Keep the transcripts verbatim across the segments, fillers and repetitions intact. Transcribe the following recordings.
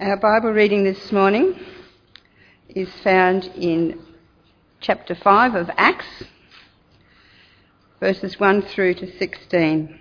Our Bible reading this morning is found in chapter five of Acts, verses one through to sixteen.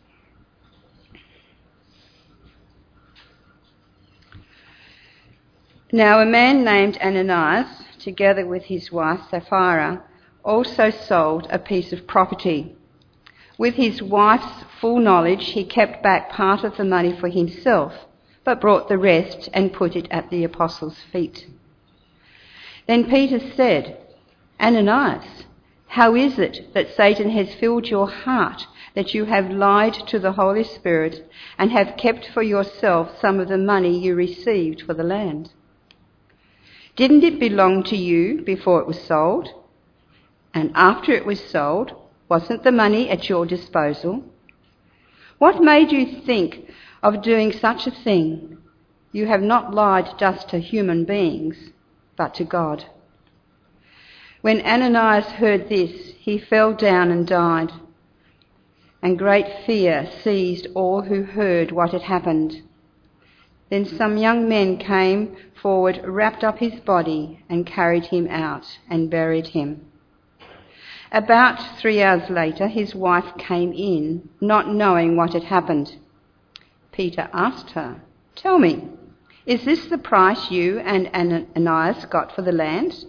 Now a man named Ananias, together with his wife Sapphira, also sold a piece of property. With his wife's full knowledge, he kept back part of the money for himself, but brought the rest and put it at the apostles' feet. Then Peter said, Ananias, how is it that Satan has filled your heart, that you have lied to the Holy Spirit and have kept for yourself some of the money you received for the land? Didn't it belong to you before it was sold? And after it was sold, wasn't the money at your disposal? What made you think of doing such a thing? You have not lied just to human beings, but to God. When Ananias heard this, he fell down and died, and great fear seized all who heard what had happened. Then some young men came forward, wrapped up his body, and carried him out and buried him. About three hours later, his wife came in, not knowing what had happened. Peter asked her, Tell me, is this the price you and Ananias got for the land?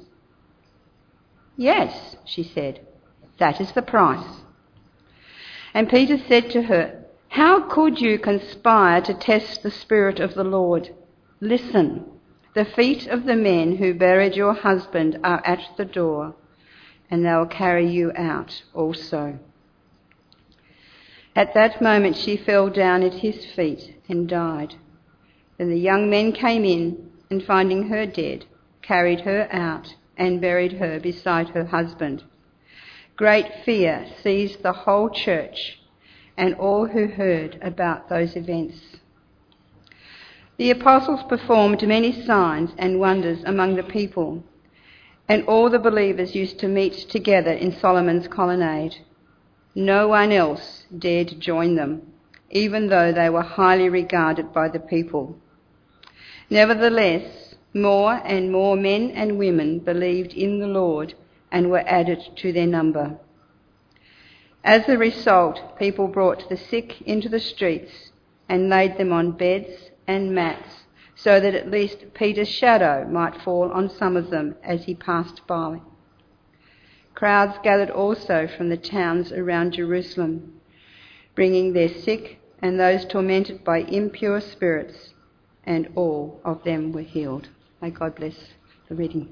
Yes, she said, that is the price. And Peter said to her, How could you conspire to test the Spirit of the Lord? Listen, the feet of the men who buried your husband are at the door, and they will carry you out also. At that moment she fell down at his feet and died. Then the young men came in, and finding her dead, carried her out and buried her beside her husband. Great fear seized the whole church and all who heard about those events. The apostles performed many signs and wonders among the people, and all the believers used to meet together in Solomon's colonnade. No one else dared join them, even though they were highly regarded by the people. Nevertheless, more and more men and women believed in the Lord and were added to their number. As a result, people brought the sick into the streets and laid them on beds and mats, so that at least Peter's shadow might fall on some of them as he passed by. Crowds gathered also from the towns around Jerusalem, bringing their sick and those tormented by impure spirits, and all of them were healed. May God bless the reading.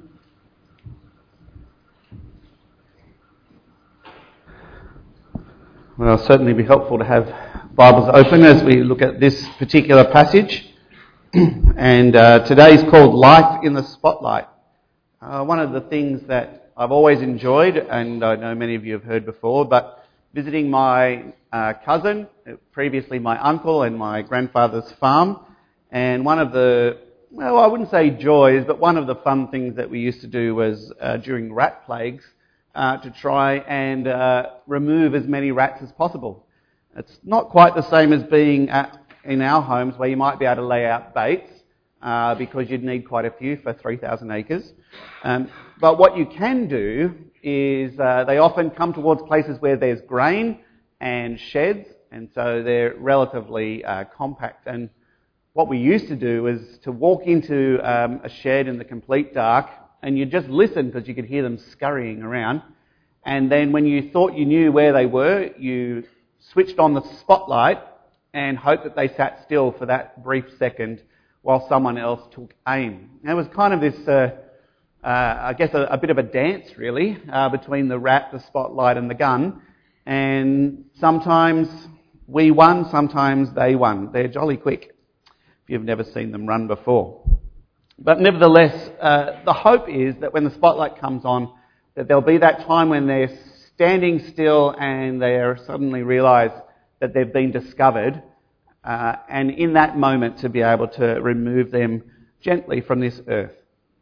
Well, it'll certainly be helpful to have Bibles open as we look at this particular passage. and uh, today's called Life in the Spotlight. Uh, one of the things that I've always enjoyed, and I know many of you have heard before, but visiting my uh, cousin, previously my uncle, and my grandfather's farm. And one of the, well, I wouldn't say joys, but one of the fun things that we used to do was uh, during rat plagues uh, to try and uh, remove as many rats as possible. It's not quite the same as being at, in our homes where you might be able to lay out baits uh, because you'd need quite a few for three thousand acres. Um, but what you can do is uh, they often come towards places where there's grain and sheds, and so they're relatively uh, compact. And what we used to do is to walk into um, a shed in the complete dark, and you just listen because you could hear them scurrying around. And then when you thought you knew where they were, you switched on the spotlight and hoped that they sat still for that brief second while someone else took aim. And it was kind of this, uh, uh, I guess, a, a bit of a dance, really, uh, between the rat, the spotlight and the gun. And sometimes we won, sometimes they won. They're jolly quick if you've never seen them run before. But nevertheless, uh, the hope is that when the spotlight comes on, that there'll be that time when they're standing still and they suddenly realise that they've been discovered, uh, and in that moment to be able to remove them gently from this earth.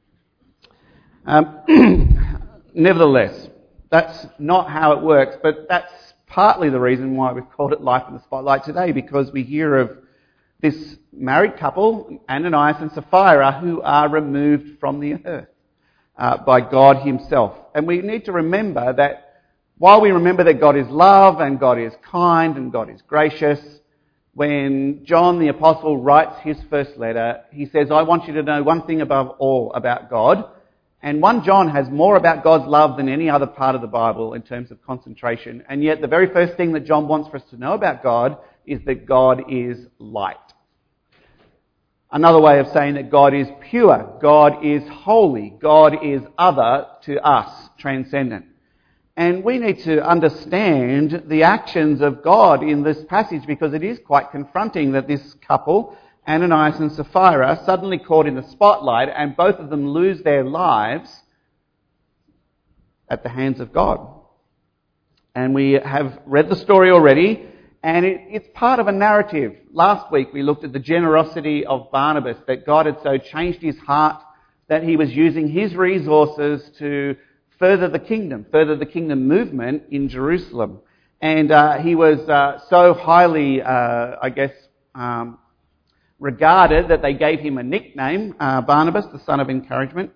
Um, nevertheless, that's not how it works, but that's partly the reason why we've called it Life in the Spotlight today, because we hear of this married couple, Ananias and Sapphira, who are removed from the earth uh, by God himself. And we need to remember that while we remember that God is love and God is kind and God is gracious, when John the Apostle writes his first letter, he says, I want you to know one thing above all about God. And First John has more about God's love than any other part of the Bible in terms of concentration. And yet the very first thing that John wants for us to know about God is that God is light. Another way of saying that God is pure, God is holy, God is other to us, transcendent. And we need to understand the actions of God in this passage because it is quite confronting that this couple, Ananias and Sapphira, suddenly caught in the spotlight and both of them lose their lives at the hands of God. And we have read the story already, and it, it's part of a narrative. Last week we looked at the generosity of Barnabas, that God had so changed his heart that he was using his resources to further the kingdom, further the kingdom movement in Jerusalem. And uh, he was uh, so highly, uh, I guess, um, regarded that they gave him a nickname, uh, Barnabas, the son of encouragement.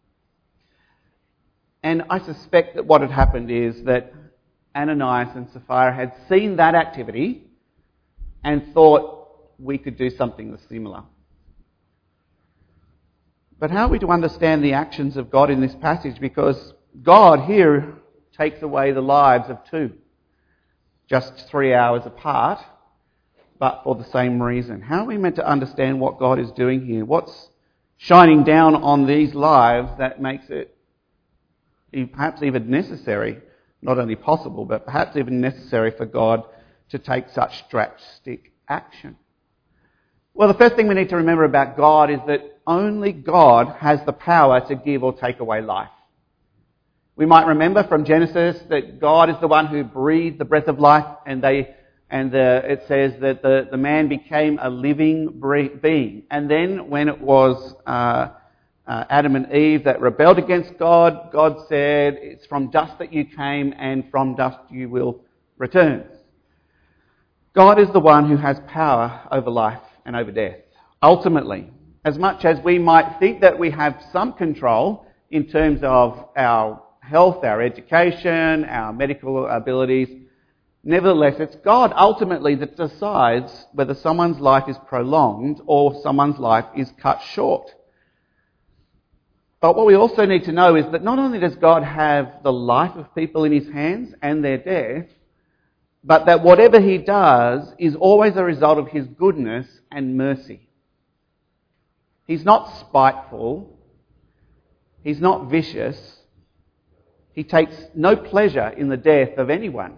And I suspect that what had happened is that Ananias and Sapphira had seen that activity and thought we could do something similar. But how are we to understand the actions of God in this passage? Because God here takes away the lives of two, just three hours apart, but for the same reason. How are we meant to understand what God is doing here? What's shining down on these lives that makes it perhaps even necessary, not only possible, but perhaps even necessary for God to take such drastic action? Well, the first thing we need to remember about God is that only God has the power to give or take away life. We might remember from Genesis that God is the one who breathed the breath of life, and they and the, it says that the, the man became a living being. And then when it was uh, uh, Adam and Eve that rebelled against God, God said, it's from dust that you came and from dust you will return. God is the one who has power over life and over death. Ultimately, as much as we might think that we have some control in terms of our health, our education, our medical abilities, nevertheless, it's God ultimately that decides whether someone's life is prolonged or someone's life is cut short. But what we also need to know is that not only does God have the life of people in his hands and their death, but that whatever he does is always a result of his goodness and mercy. He's not spiteful. He's not vicious. He takes no pleasure in the death of anyone.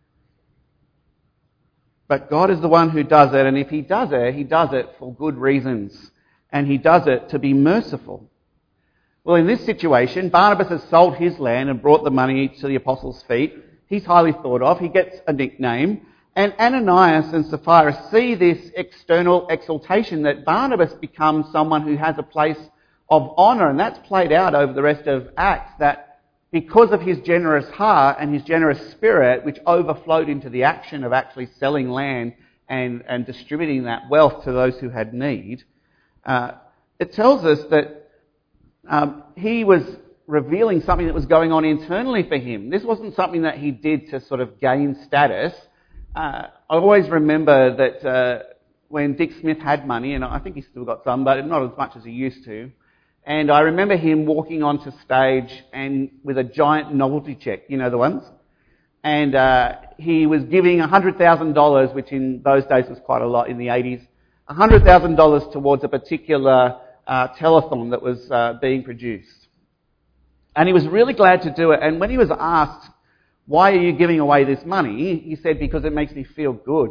But God is the one who does it, and if he does it, he does it for good reasons, and he does it to be merciful. Well, in this situation, Barnabas has sold his land and brought the money to the apostles' feet. He's highly thought of. He gets a nickname. And Ananias and Sapphira see this external exaltation, that Barnabas becomes someone who has a place of honour, and that's played out over the rest of Acts, that because of his generous heart and his generous spirit, which overflowed into the action of actually selling land and, and distributing that wealth to those who had need, uh, it tells us that um, he was revealing something that was going on internally for him. This wasn't something that he did to sort of gain status. Uh, I always remember that uh, when Dick Smith had money, and I think he's still got some, but not as much as he used to, and I remember him walking onto stage and with a giant novelty check, you know the ones, and uh, he was giving one hundred thousand dollars, which in those days was quite a lot in the eighties, one hundred thousand dollars towards a particular uh, telethon that was uh, being produced. And he was really glad to do it, and when he was asked, why are you giving away this money? He said, because it makes me feel good.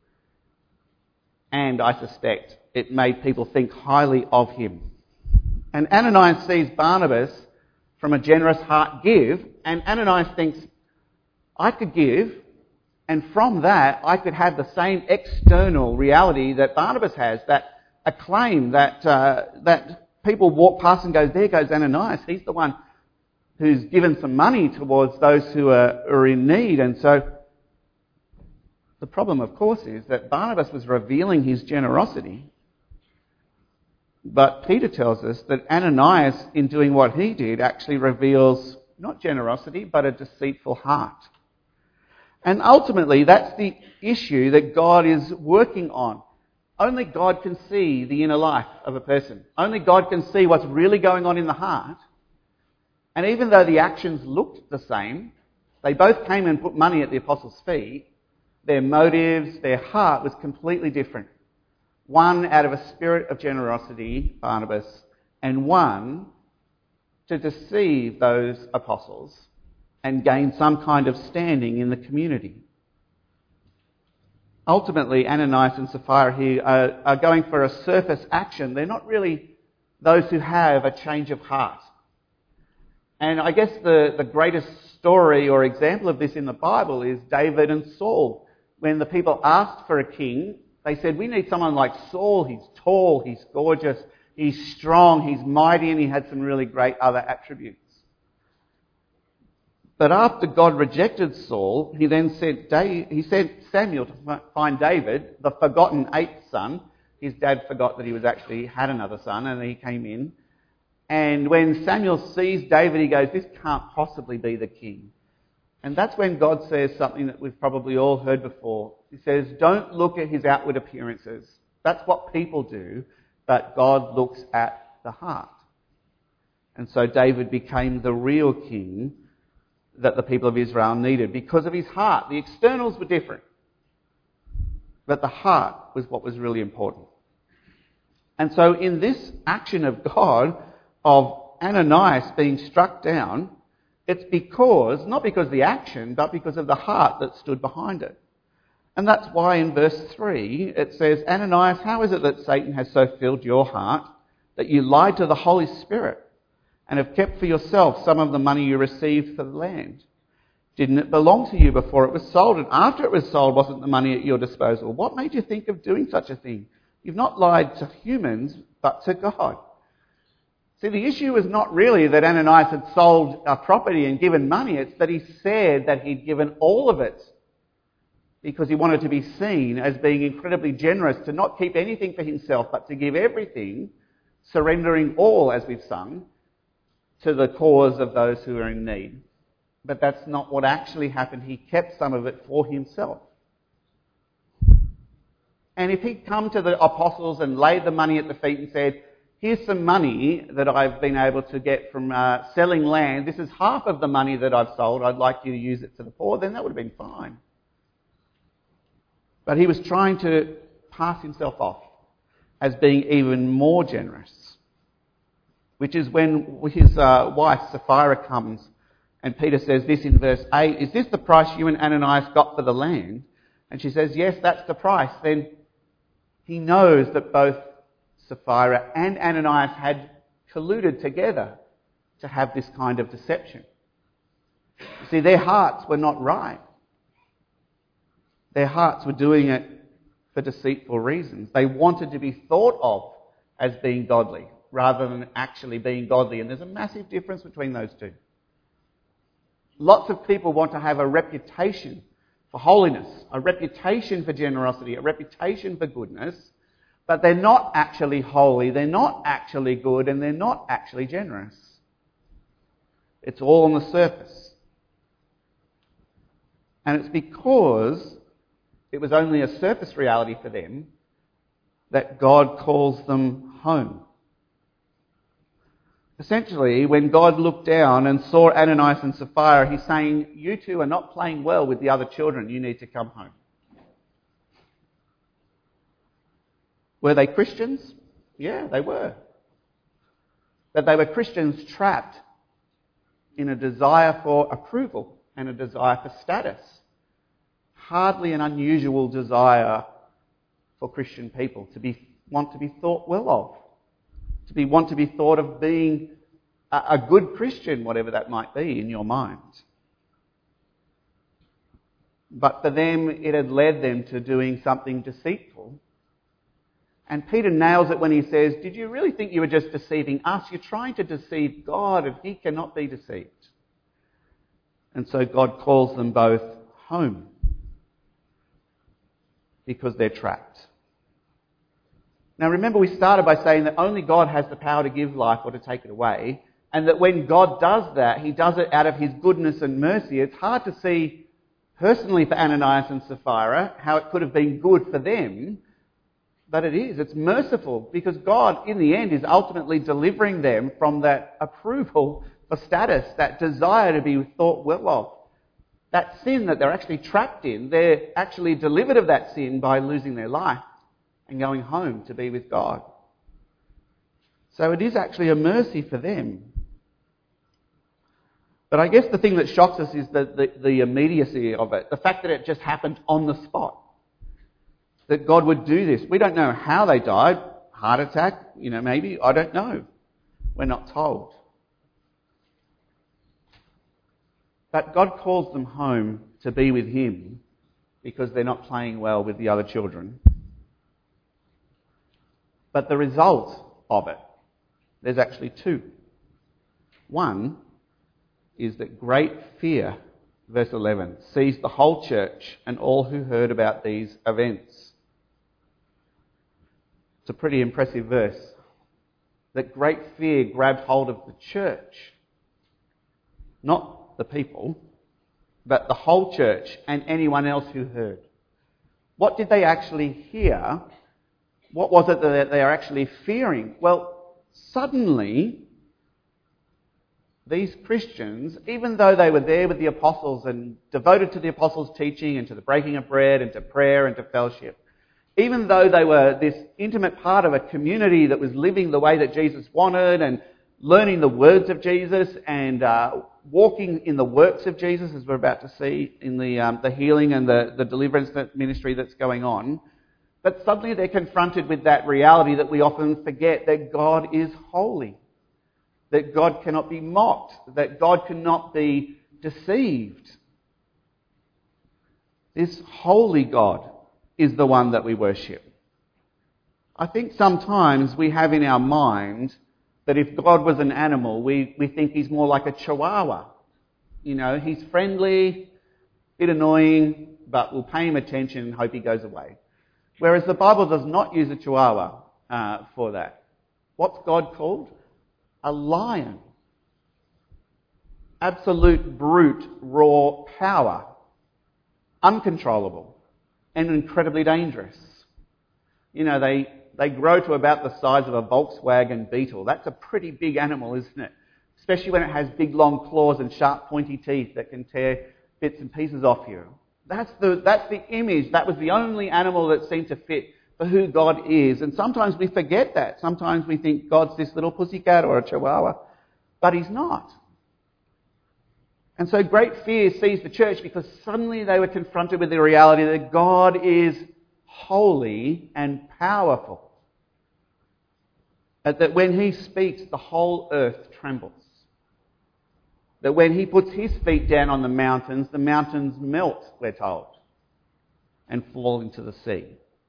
And I suspect it made people think highly of him. And Ananias sees Barnabas from a generous heart give, and Ananias thinks, I could give, and from that I could have the same external reality that Barnabas has, that acclaim, that uh, that people walk past and go, there goes Ananias, he's the one who's given some money towards those who are, are in need. And so The problem, of course, is that Barnabas was revealing his generosity, but Peter tells us that Ananias, in doing what he did, actually reveals not generosity, but a deceitful heart. And ultimately, that's the issue that God is working on. Only God can see the inner life of a person. Only God can see what's really going on in the heart. And even though the actions looked the same, they both came and put money at the apostles' feet, their motives, their heart was completely different. One out of a spirit of generosity, Barnabas, and one to deceive those apostles and gain some kind of standing in the community. Ultimately, Ananias and Sapphira here are, are going for a surface action. They're not really those who have a change of heart. And I guess the, the greatest story or example of this in the Bible is David and Saul. When the people asked for a king, they said, we need someone like Saul. He's tall, he's gorgeous, he's strong, he's mighty, and he had some really great other attributes. But after God rejected Saul, he then sent, he sent Samuel to find David, the forgotten eighth son. His dad forgot that he was actually had another son, and he came in. And when Samuel sees David, he goes, this can't possibly be the king. And that's when God says something that we've probably all heard before. He says, don't look at his outward appearances. That's what people do, but God looks at the heart. And so David became the real king that the people of Israel needed because of his heart. The externals were different, but the heart was what was really important. And so in this action of God, of Ananias being struck down, it's because, not because of the action, but because of the heart that stood behind it. And that's why in verse three it says, Ananias, how is it that Satan has so filled your heart that you lied to the Holy Spirit and have kept for yourself some of the money you received for the land? Didn't it belong to you before it was sold? And after it was sold, wasn't the money at your disposal? What made you think of doing such a thing? You've not lied to humans, but to God. See, the issue is not really that Ananias had sold a property and given money. It's that he said that he'd given all of it because he wanted to be seen as being incredibly generous, to not keep anything for himself, but to give everything, surrendering all, as we've sung, to the cause of those who are in need. But that's not what actually happened. He kept some of it for himself. And if he'd come to the apostles and laid the money at the feet and said, here's some money that I've been able to get from uh, selling land. This is half of the money that I've sold. I'd like you to use it to the poor. Then that would have been fine. But he was trying to pass himself off as being even more generous, which is when his uh, wife Sapphira comes and Peter says this in verse eight, is this the price you and Ananias got for the land? And she says, yes, that's the price. Then he knows that both Sapphira and Ananias had colluded together to have this kind of deception. You see, their hearts were not right. Their hearts were doing it for deceitful reasons. They wanted to be thought of as being godly rather than actually being godly. And there's a massive difference between those two. Lots of people want to have a reputation for holiness, a reputation for generosity, a reputation for goodness, but they're not actually holy, they're not actually good, and they're not actually generous. It's all on the surface. And it's because it was only a surface reality for them that God calls them home. Essentially, when God looked down and saw Ananias and Sapphira, he's saying, you two are not playing well with the other children, you need to come home. Were they Christians? Yeah, they were. But they were Christians trapped in a desire for approval and a desire for status. Hardly an unusual desire for Christian people to be want to be thought well of, to be want to be thought of being a, a good Christian, whatever that might be in your mind. But for them, it had led them to doing something deceitful. And Peter nails it when he says, did you really think you were just deceiving us? You're trying to deceive God, and he cannot be deceived. And so God calls them both home. because they're trapped. Now remember, we started by saying that only God has the power to give life or to take it away, and that when God does that, he does it out of his goodness and mercy. It's hard to see personally for Ananias and Sapphira how it could have been good for them, but it is. It's merciful because God, in the end, is ultimately delivering them from that approval for status, that desire to be thought well of. That sin that they're actually trapped in, they're actually delivered of that sin by losing their life and going home to be with God. So it is actually a mercy for them. But I guess the thing that shocks us is the, the, the immediacy of it. The fact that it just happened on the spot. That God would do this. We don't know how they died. Heart attack, you know, maybe. I don't know. We're not told. But God calls them home to be with him because they're not playing well with the other children. But the result of it, there's actually two. One is that great fear, verse eleven, seized the whole church and all who heard about these events. It's a pretty impressive verse. That great fear grabbed hold of the church. Not the people, but the whole church and anyone else who heard. What did they actually hear? What was it that they are actually fearing? Well, suddenly, these Christians, even though they were there with the apostles and devoted to the apostles' teaching and to the breaking of bread and to prayer and to fellowship, even though they were this intimate part of a community that was living the way that Jesus wanted and learning the words of Jesus and uh, walking in the works of Jesus, as we're about to see in the um, the healing and the, the deliverance ministry that's going on, but suddenly they're confronted with that reality that we often forget, that God is holy. That God cannot be mocked, that God cannot be deceived. This holy God is the one that we worship. I think sometimes we have in our mind that if God was an animal, we, we think he's more like a chihuahua. You know, he's friendly, a bit annoying, but we'll pay him attention and hope he goes away. Whereas the Bible does not use a chihuahua uh, for that. What's God called? A lion. Absolute brute, raw power. Uncontrollable. And incredibly dangerous. You know, they, they grow to about the size of a Volkswagen Beetle. That's a pretty big animal, isn't it? Especially when it has big long claws and sharp pointy teeth that can tear bits and pieces off you. That's the, that's the image. That was the only animal that seemed to fit for who God is. And sometimes we forget that. Sometimes we think God's this little pussycat or a chihuahua. But he's not. And so great fear seized the church because suddenly they were confronted with the reality that God is holy and powerful. And that when he speaks, the whole earth trembles. That when he puts his feet down on the mountains, the mountains melt, we're told, and fall into the sea.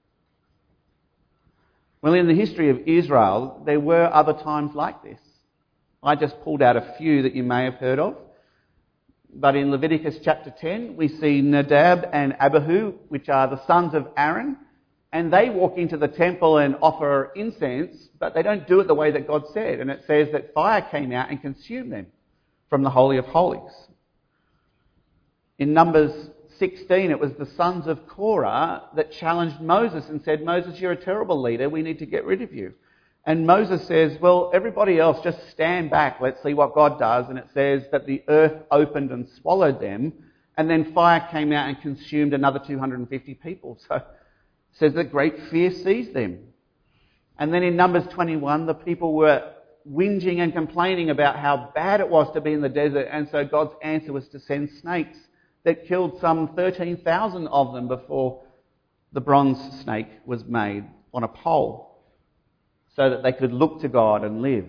Well, in the history of Israel, there were other times like this. I just pulled out a few that you may have heard of. But in Leviticus chapter ten, we see Nadab and Abihu, which are the sons of Aaron, and they walk into the temple and offer incense, but they don't do it the way that God said. And it says that fire came out and consumed them from the Holy of Holies. In Numbers sixteen, it was the sons of Korah that challenged Moses and said, Moses, you're a terrible leader, we need to get rid of you. And Moses says, well, everybody else, just stand back, let's see what God does. And it says that the earth opened and swallowed them, and then fire came out and consumed another two hundred fifty people. So it says that great fear seized them. And then in Numbers twenty-one, the people were whinging and complaining about how bad it was to be in the desert, and so God's answer was to send snakes that killed some thirteen thousand of them before the bronze snake was made on a pole, so that they could look to God and live.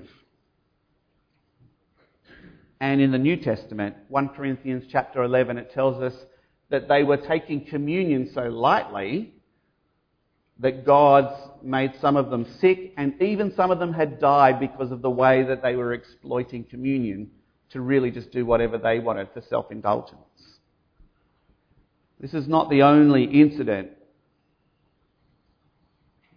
And in the New Testament, First Corinthians chapter eleven, it tells us that they were taking communion so lightly that God made some of them sick, and even some of them had died because of the way that they were exploiting communion to really just do whatever they wanted for self-indulgence. This is not the only incident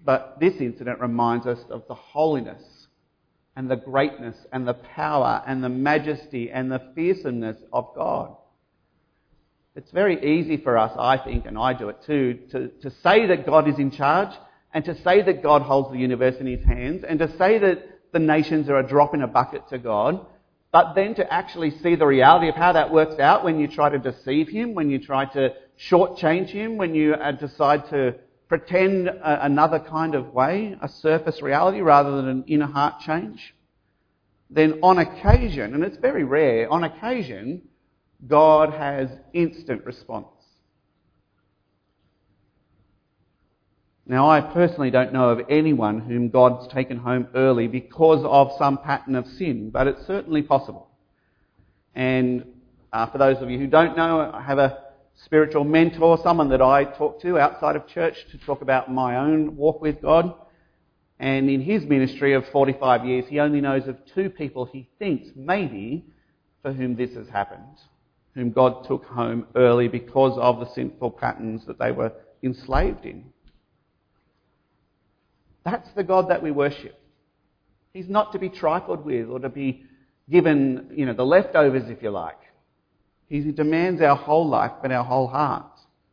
But this incident reminds us of the holiness and the greatness and the power and the majesty and the fearsomeness of God. It's very easy for us, I think, and I do it too, to, to say that God is in charge and to say that God holds the universe in his hands and to say that the nations are a drop in a bucket to God, but then to actually see the reality of how that works out when you try to deceive him, when you try to shortchange him, when you uh, decide to pretend a, another kind of way, a surface reality rather than an inner heart change. Then on occasion, and it's very rare, on occasion, God has instant response. Now, I personally don't know of anyone whom God's taken home early because of some pattern of sin, but it's certainly possible. And uh, for those of you who don't know, I have a spiritual mentor, someone that I talk to outside of church to talk about my own walk with God. And in his ministry of forty-five years, he only knows of two people he thinks maybe for whom this has happened, whom God took home early because of the sinful patterns that they were enslaved in. That's the God that we worship. He's not to be trifled with or to be given, you know, the leftovers, if you like. He demands our whole life and our whole heart.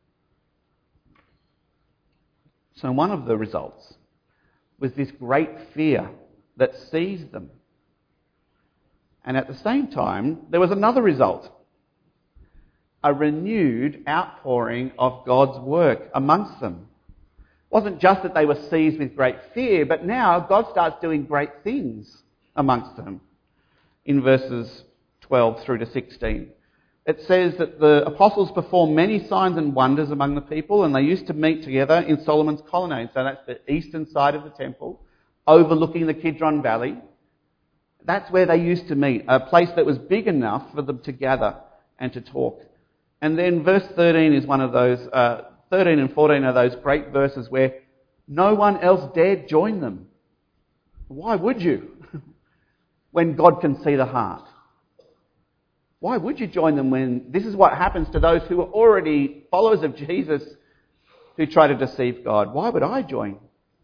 So one of the results was this great fear that seized them. And at the same time, there was another result. A renewed outpouring of God's work amongst them. It wasn't just that they were seized with great fear, but now God starts doing great things amongst them. In verses twelve through to sixteen. It says that the apostles performed many signs and wonders among the people, and they used to meet together in Solomon's colonnade. So that's the eastern side of the temple, overlooking the Kidron Valley. That's where they used to meet, a place that was big enough for them to gather and to talk. And then verse thirteen is one of those, uh, thirteen and fourteen are those great verses where no one else dared join them. Why would you? When God can see the heart. Why would you join them when this is what happens to those who are already followers of Jesus who try to deceive God? Why would I join?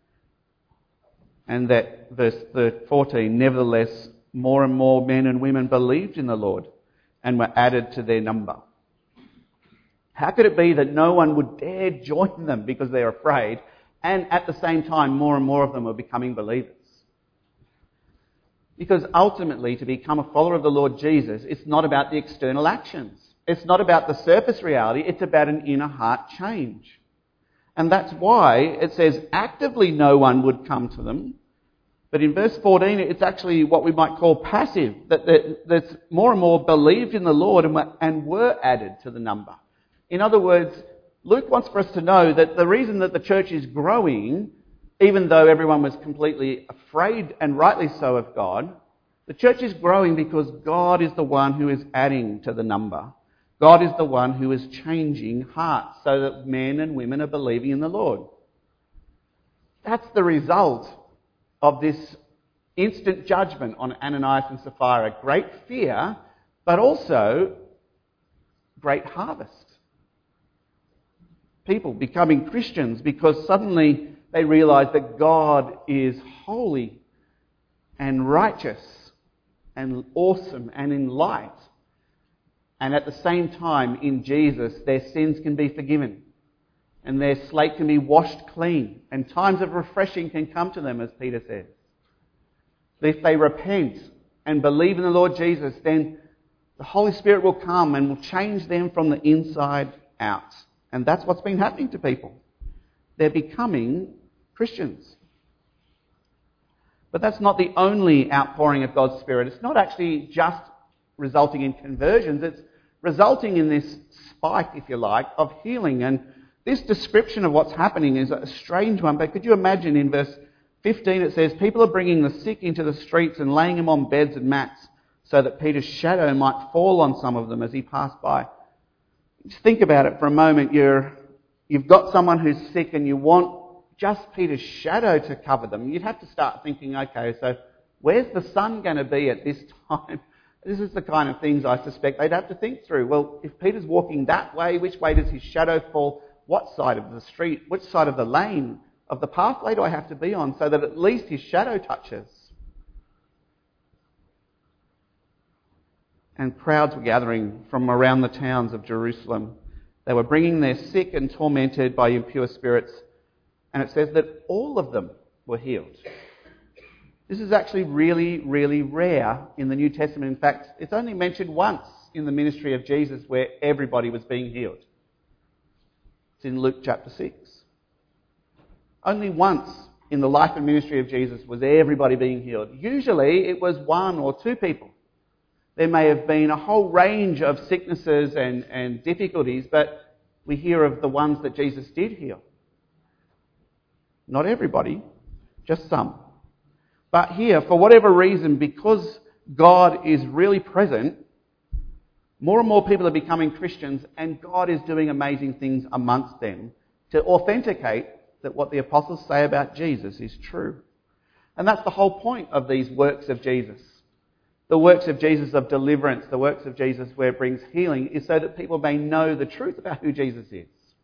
And that verse fourteen, nevertheless, more and more men and women believed in the Lord and were added to their number. How could it be that no one would dare join them because they're afraid, and at the same time more and more of them are becoming believers? Because ultimately, to become a follower of the Lord Jesus, it's not about the external actions. It's not about the surface reality. It's about an inner heart change. And that's why it says actively no one would come to them. But in verse fourteen, it's actually what we might call passive, that there's more and more believed in the Lord and were added to the number. In other words, Luke wants for us to know that the reason that the church is growing, even though everyone was completely afraid, and rightly so, of God, the church is growing because God is the one who is adding to the number. God is the one who is changing hearts so that men and women are believing in the Lord. That's the result of this instant judgment on Ananias and Sapphira. Great fear, but also great harvest. People becoming Christians because suddenly they realise that God is holy and righteous and awesome and in light. And at the same time, in Jesus, their sins can be forgiven and their slate can be washed clean and times of refreshing can come to them, as Peter says. If they repent and believe in the Lord Jesus, then the Holy Spirit will come and will change them from the inside out. And that's what's been happening to people. They're becoming Christians. But that's not the only outpouring of God's Spirit. It's not actually just resulting in conversions. It's resulting in this spike, if you like, of healing. And this description of what's happening is a strange one. But could you imagine in verse fifteen it says, people are bringing the sick into the streets and laying them on beds and mats so that Peter's shadow might fall on some of them as he passed by. Just think about it for a moment. You're, you've got someone who's sick and you want just Peter's shadow to cover them. You'd have to start thinking, okay, so where's the sun going to be at this time? This is the kind of things I suspect they'd have to think through. Well, if Peter's walking that way, which way does his shadow fall? What side of the street? Which side of the lane of the pathway do I have to be on so that at least his shadow touches? And crowds were gathering from around the towns of Jerusalem. They were bringing their sick and tormented by impure spirits. And it says that all of them were healed. This is actually really, really rare in the New Testament. In fact, it's only mentioned once in the ministry of Jesus where everybody was being healed. It's in Luke chapter six. Only once in the life and ministry of Jesus was everybody being healed. Usually it was one or two people. There may have been a whole range of sicknesses and, and difficulties, but we hear of the ones that Jesus did heal. Not everybody, just some. But here, for whatever reason, because God is really present, more and more people are becoming Christians, and God is doing amazing things amongst them to authenticate that what the apostles say about Jesus is true. And that's the whole point of these works of Jesus. The works of Jesus of deliverance, the works of Jesus where it brings healing, is so that people may know the truth about who Jesus is.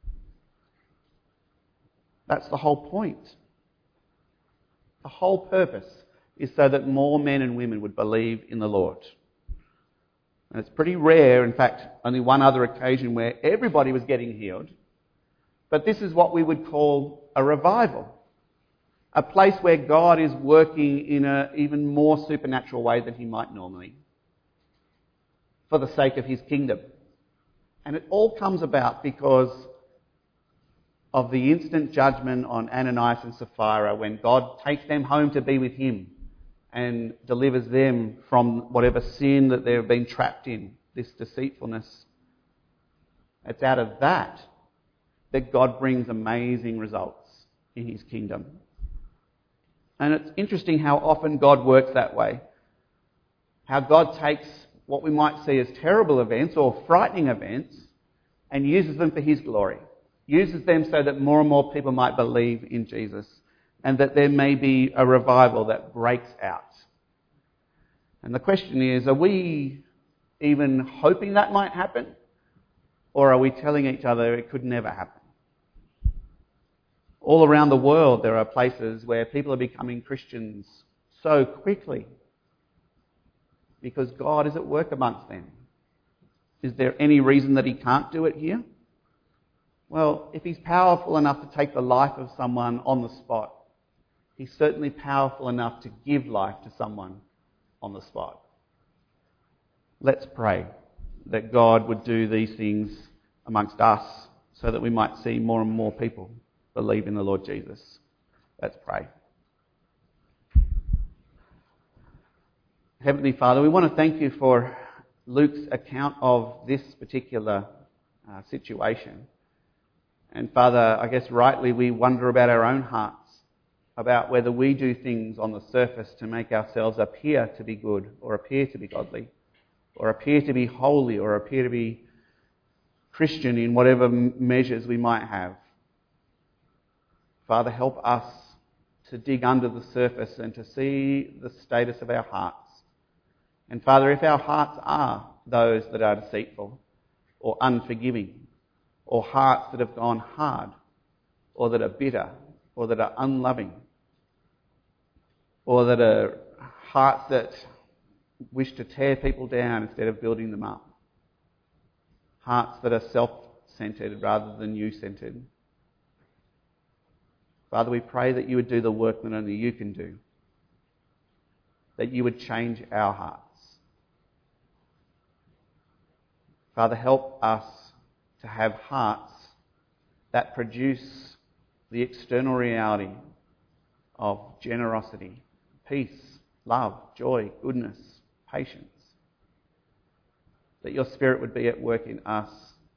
That's the whole point. The whole purpose is so that more men and women would believe in the Lord. And it's pretty rare, in fact, only one other occasion where everybody was getting healed. But this is what we would call a revival. A place where God is working in an even more supernatural way than he might normally, for the sake of his kingdom. And it all comes about because of the instant judgment on Ananias and Sapphira when God takes them home to be with him and delivers them from whatever sin that they've been trapped in, this deceitfulness. It's out of that that God brings amazing results in his kingdom. And it's interesting how often God works that way. How God takes what we might see as terrible events or frightening events and uses them for his glory. Uses them so that more and more people might believe in Jesus and that there may be a revival that breaks out. And the question is, are we even hoping that might happen? Or are we telling each other it could never happen? All around the world there are places where people are becoming Christians so quickly because God is at work amongst them. Is there any reason that he can't do it here? Well, if he's powerful enough to take the life of someone on the spot, he's certainly powerful enough to give life to someone on the spot. Let's pray that God would do these things amongst us so that we might see more and more people believe in the Lord Jesus. Let's pray. Heavenly Father, we want to thank you for Luke's account of this particular uh, situation. And Father, I guess rightly we wonder about our own hearts, about whether we do things on the surface to make ourselves appear to be good or appear to be godly or appear to be holy or appear to be Christian in whatever measures we might have. Father, help us to dig under the surface and to see the status of our hearts. And Father, if our hearts are those that are deceitful or unforgiving, or hearts that have gone hard, or that are bitter, or that are unloving, or that are hearts that wish to tear people down instead of building them up, hearts that are self-centered rather than you-centered. Father, we pray that you would do the work that only you can do, that you would change our hearts. Father, help us to have hearts that produce the external reality of generosity, peace, love, joy, goodness, patience. That your Spirit would be at work in us.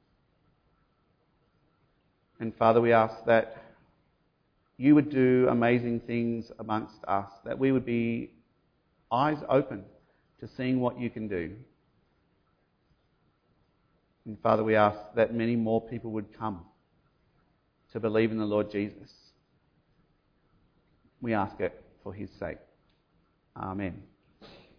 And Father, we ask that you would do amazing things amongst us, that we would be eyes open to seeing what you can do. And Father, we ask that many more people would come to believe in the Lord Jesus. We ask it for his sake. Amen.